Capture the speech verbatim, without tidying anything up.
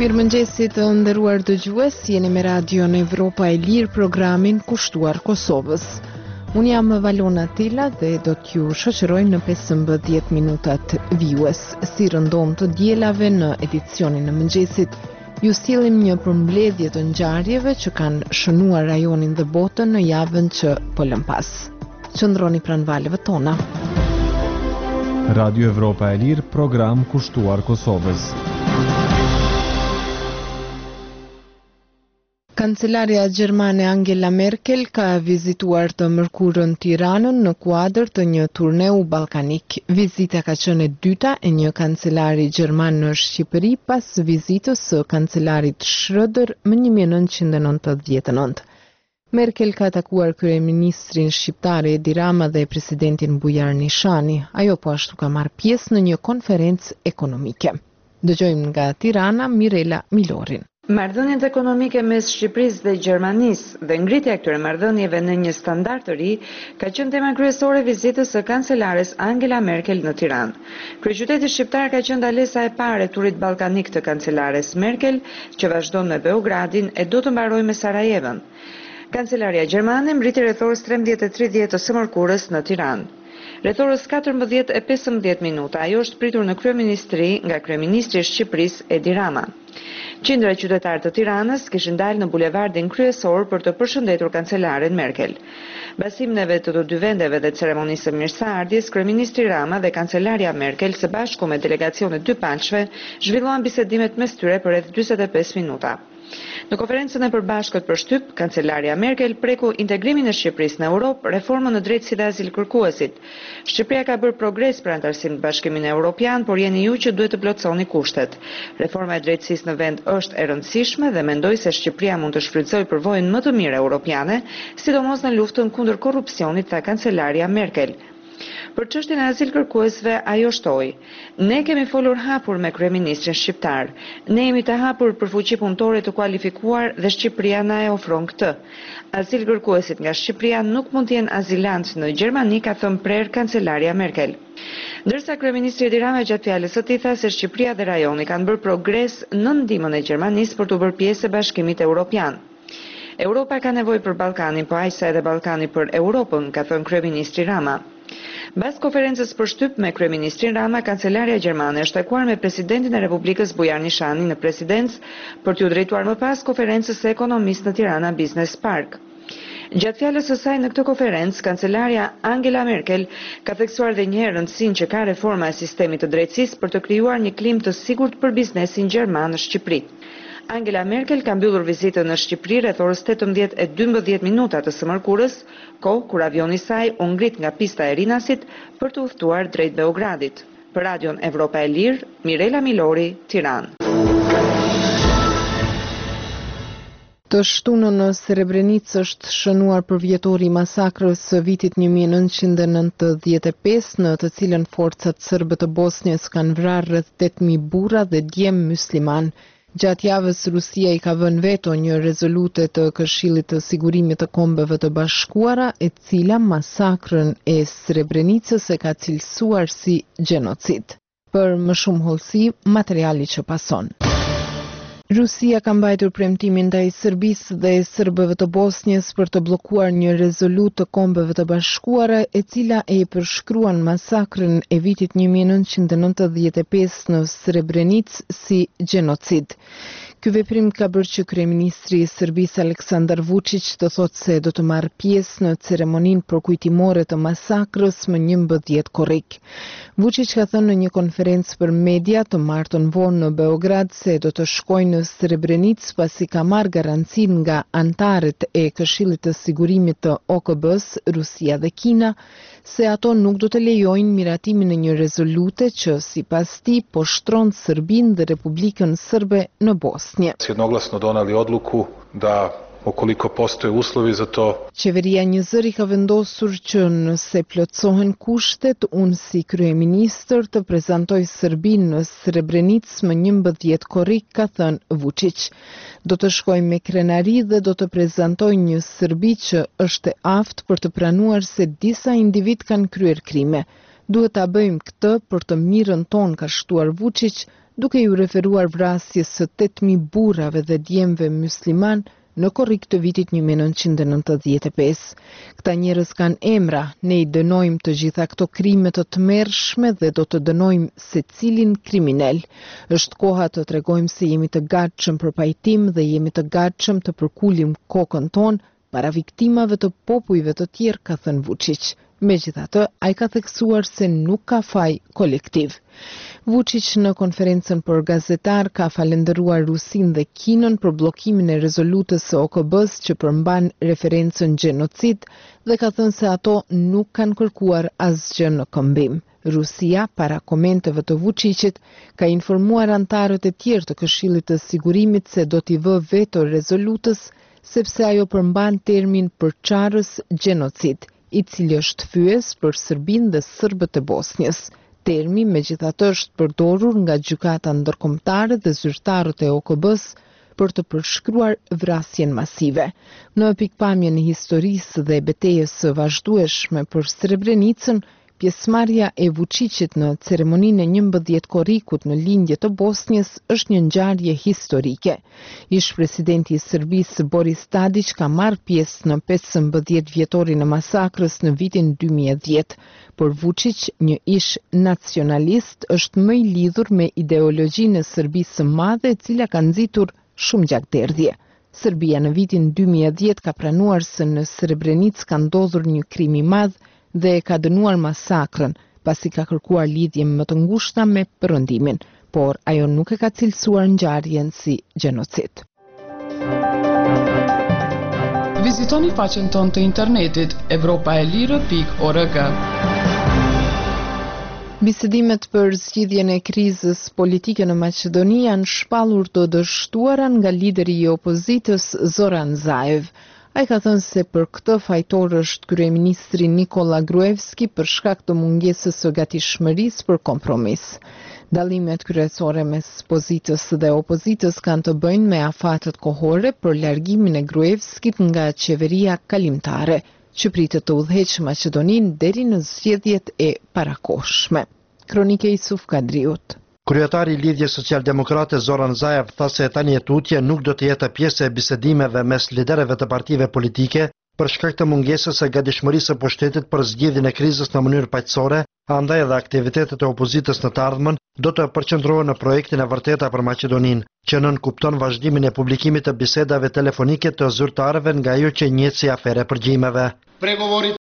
Mirëmëngjesit të nderuar dëgjues, jeni me Radion Evropa e Lirë, programin kushtuar Kosovës. Unë jam Valona Tilla dhe do t'ju shoqëroj në pesëmbëdhjetë minutat vijues. Si rëndom të dielave në edicionin e mëngjesit, ju sjellim një përmbledhje të ngjarjeve që kanë shënuar rajonin dhe botën në javën që po lëm pas. Qëndroni pranë valeve tona. Radio Evropa e Lirë, program kushtuar Kosovës. Kancelaria gjermane Angela Merkel ka vizituar të mërkurën Tiranën në kuadër të një turneu ballkanik. Vizita ka qenë e dyta e një kancelari gjerman në Shqipëri pas vizitës së kancelarit Schröder më një mijë e nëntëqind e nëntëdhjetë e nëntë. Merkel ka takuar kryeministrin shqiptar Edi Rama dhe presidentin Bujar Nishani. Ajo po ashtu ka marrë pjesë në një konferencë ekonomike. Dëgjojmë nga Tirana Mirela Milorin. Marrëdhëniet ekonomike mes Shqipërisë dhe Gjermanisë dhe ngritja e këtyre marrëdhënieve në një standard të ri ka qenë tema kryesore vizitës së kancelares Angela Merkel në Tiranë. Kryeqyteti shqiptar ka qenë ndalesa e parë e turit ballkanik të kancelares Merkel, që vazhdon me Beogradin e do të mbarojë me Sarajevën. Kancelaria gjermane mbriti rreth orës trembëdhjetë e tridhjetë të së mërkurës në Tiranë. Rreth orës katërmbëdhjetë e pesëmbëdhjetë minuta ajo është pritur në kryeministri nga kryeministri i Shqipërisë Edi Rama. Qindra e qytetarë të Tiranës kishin dalë në bulevardin kryesor për të përshëndetur kancelaren Merkel. Basimneve të të dy vendeve dhe ceremonisë së mirëseardhjes, kryeministri Rama dhe kancelaria Merkel së bashku me delegacionet dypalshme zhvilluan bisedimet mes tyre për rreth dyzet e pesë minuta. Në konferencën e përbashkët për shtyp, kancelaria Merkel preku integrimin e Shqipërisë në Europë, reformën në drejtësi dhe azil kërkuesit. Shqipëria ka bërë progres për antarësim në Bashkimin Evropian, por jeni ju që duhet të plotësoni kushtet. Reforma e drejtësisë në vend është e rëndësishme dhe mendoj se Shqipëria mund të shfrytëzojë përvojën më të mirë europiane, sidomos në luftën kundër korrupsionit, tha kancelaria Merkel. Për çështjen e azil kërkuesve ajo shtoi: "Ne kemi folur hapur me kryeministrin shqiptar. Ne jemi të hapur për fuqi punëtore të kualifikuar dhe Shqipëria na e ofron këtë. Azil kërkuesit nga Shqipëria nuk mund të jenë azilant në Gjermani", ka thënë prerë kancelaria Merkel. Ndërsa kryeministri Edi Rama gjatë fjalës së tij tha se Shqipëria dhe rajoni kanë bërë progres në ndihmën e Gjermanisë për të bërë pjesë e Bashkimit Evropian. Europa ka nevojë për Ballkanin, po aq sa edhe Ballkani për Europën, ka thënë kryeministri Rama. Bas konferencës për shtyp me kryeministrin Rama, kancelaria gjermane është takuar me presidentin e Republikës Bujar Nishani në presidencë për t'u drejtuar më pas konferencës së ekonomisë në Tirana Business Park. Gjatë fjalës së saj në këtë konferencë, kancelaria Angela Merkel ka theksuar edhe një herë rëndësinë që ka reforma e sistemit të drejtësisë për të krijuar një klimë të sigurt për biznesin gjerman në Shqipëri. Angela Merkel ka mbyllur vizitën në Shqipëri rreth orës tetëmbëdhjetë e dymbëdhjetë minuta të së mërkurës, kohë kur avioni i saj u ngrit nga pista e Rinasit për të udhëtuar drejt Beogradit. Për Radion Evropa e Lirë, Mirela Milori, Tiranë. Të shtunën në Srebrenicë është shënuar përvjetori i masakrës së vitit një mijë e nëntëqind e nëntëdhjetë e pesë, në të cilën forcat serbe të Bosnjës kanë vrarë rreth tetë mijë burra dhe djem musliman. Gjatë javës Rusia i ka vënë veto një rezolute të Këshillit të Sigurimit të Kombeve të Bashkuara, e cila masakrën e Srebrenicës e ka cilësuar si gjenocid. Për më shumë hollësi, materiali që pason. Rusia ka mbajtur premtimin ndaj Serbisë dhe serbëve të Bosnjës për të bllokuar një rezolutë të Kombeve të Bashkuara, e cila e përshkruan masakrën e vitit një mijë e nëntëqind e nëntëdhjetë e pesë në Srebrenicë si gjenocid. Ky veprim ka bërë që kryeministri i Serbisë Aleksandar Vučić të thotë se do të marrë pjesë në ceremoninë përkujtimore të masakrës më njëmbëdhjetë korrik. Vučić ka thënë në një konferencë për media të martën vonë në Beograd se do të shkojë në Srebrenicë pasi ka marrë garancinë nga anëtarët e Këshillit të Sigurimit të O K B-s, Rusia dhe Kina, se ato nuk do të lejojnë miratimin e një rezolute që sipas tij poshtron Serbinë dhe Republikën Srbe në Bosnjë. Jednoglasno doneli odluku da ukoliko postoje uslovi za to. Qeveria një zëri ka vendosur që nëse plotësohen kushtet, unë si kryeministër të prezantoj Serbinë në Srebrenicë më njëmbëdhjetë korrik, ka thënë Vučić. Do të shkoj me krenari dhe do të prezantoj një Serbi që është e aftë për të pranuar se disa individ kanë kryer krime. Duhet ta bëjmë këtë për të mirën tonë, ka shtuar Vučić duke ju referuar vrasjes së tetëqind mijë burrave dhe djemve musliman në korrik të vitit një mijë e nëntëqind e nëntëdhjetë e pesë. Këta njerëz kanë emra, ne i dënojmë të gjitha këto krime të tmerrshme dhe do të dënojmë secilin kriminal. Është koha të tregojmë se jemi të gatshëm për pajtim dhe jemi të gatshëm të përkulim kokën tonë para viktimave të popujve të tjerë, ka thënë Vučić. Megjithatë, ai ka theksuar se nuk ka faj kolektiv. Vučić në konferencën për gazetar ka falendëruar Rusinë dhe Kinën për bllokimin e rezolutës së O K B-s që përmban referencën gjenocid dhe ka thënë se ato nuk kanë kërkuar asgjë në këmbim. Rusia, para komenteve të Vučićit, ka informuar antarët e tjerë të Këshillit të Sigurimit se do t'i vë veto rezolutës sepse ajo përmban termin përçarës gjenocid, i cili është fyes për Serbinë dhe serbët e Bosnjës. Termi megjithatë është përdorur nga gjykata ndërkombëtare dhe zyrtarët e O K B-s për të përshkruar vrasjen masive. Në pikpamjen e historisë dhe betejës së vazhdueshme për Srebrenicën, pjesëmarrja e Vučićit në ceremoninë e njëmbëdhjetë korrikut në lindje të Bosnjës është një ngjarje historike. Ish presidenti i Serbisë Boris Tadić ka marrë pjesë në pesëmbëdhjetë vjetorin e masakrës në vitin dy mijë e dhjetë. Por Vučić, një ish nacionalist, është më i lidhur me ideologjinë e Serbisë së madhe e cila ka nxitur shumë gjakderdhje. Serbia në vitin dy mijë e dhjetë ka pranuar se në Srebrenicë ka ndodhur një krim i madh dhe e ka dënuar masakrën, pasi ka kërkuar lidhje më të ngushta me perëndimin, por ajo nuk e ka cilësuar ngjarjen si gjenocid. Vizitoni faqen tonë të internetit evropaelire pikë org. Bisedimet për zgjidhjen e krizës politike në Maqedoni janë shpallur të dështuara nga lideri i opozitës Zoran Zaev. Ai ka thënë se për këtë fajtor është kryeministri Nikola Gruevski për shkak të mungesës së gatishmërisë për kompromis. Dallimet kryesore mes pozitës dhe opozitës kanë të bëjnë me afatet kohore për largimin e Gruevskit nga qeveria kalimtare, që pritet të udhëheqë Maqedoninë deri në zgjedhjet e parakohshme. Kronike i Suf Kadriut. Kryetari i Lidhjes Social-Demokrate Zoran Zaev tha se tani e tutje nuk do të jetë pjesë e bisedimeve mes liderëve të partive politike për shkak të mungesës së gatishmërisë së pushtetit për zgjidhjen e krizës në mënyrë paqësore, andaj edhe aktivitetet e opozitës në të ardhmen do të përqendrohen në projektin e vërteta për Maqedoninë, që nën kupton vazhdimin e publikimit të bisedave telefonike të zyrtarëve nga ajo që njihet si afere përgjimeve.